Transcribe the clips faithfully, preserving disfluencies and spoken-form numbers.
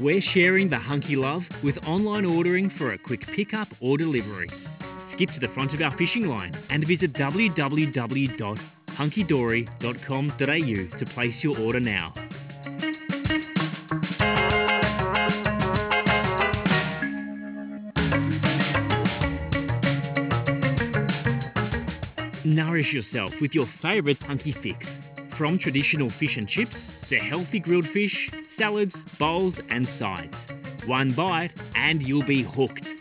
We're sharing the hunky love with online ordering for a quick pickup or delivery. Skip to the front of our fishing line and visit w w w dot hunky dory dot com dot a u to place your order now. Nourish yourself with your favourite hunky fix. From traditional fish and chips to healthy grilled fish, salads, bowls and sides. One bite and you'll be hooked.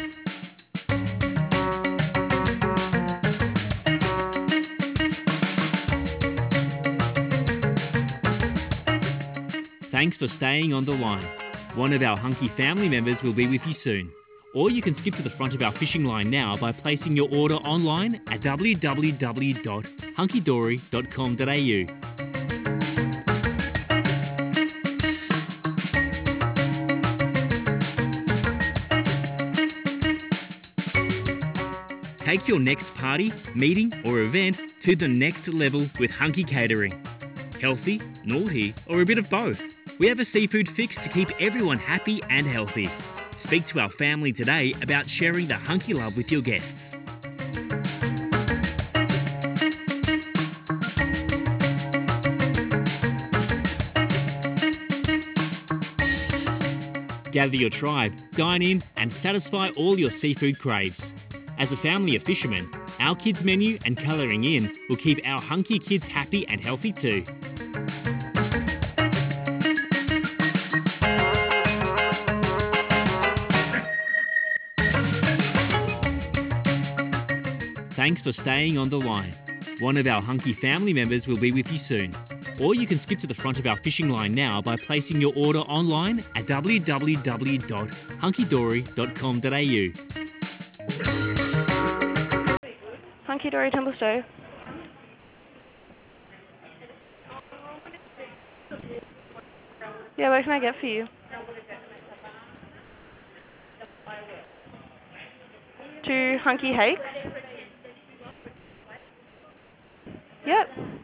Thanks for staying on the line. One of our hunky family members will be with you soon. Or you can skip to the front of our fishing line now by placing your order online at w w w dot hunky dory dot com dot a u. Take your next party, meeting or event to the next level with Hunky Catering. Healthy, naughty or a bit of both. We have a seafood fix to keep everyone happy and healthy. Speak to our family today about sharing the hunky love with your guests. Gather your tribe, dine in and satisfy all your seafood craves. As a family of fishermen, our kids menu and colouring in will keep our hunky kids happy and healthy too. Thanks for staying on the line. One of our hunky family members will be with you soon. Or you can skip to the front of our fishing line now by placing your order online at w w w dot hunky dory dot com dot a u. Hunky Dory Templestowe. Yeah, what can I get for you? Two hunky hakes? Yep.